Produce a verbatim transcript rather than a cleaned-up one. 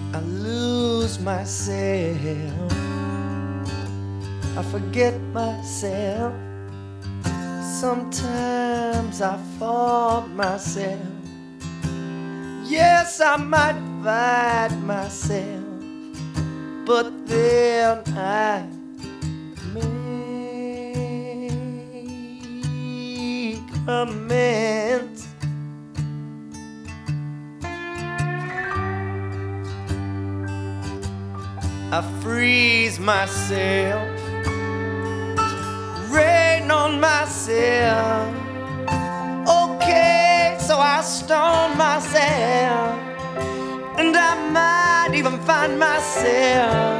I lose myself, I forget myself. Sometimes I fault myself. Yes, I might fight myself, but then I make amends. I freeze myself, rain on myself. Okay, so I stone myself, and I might even find myself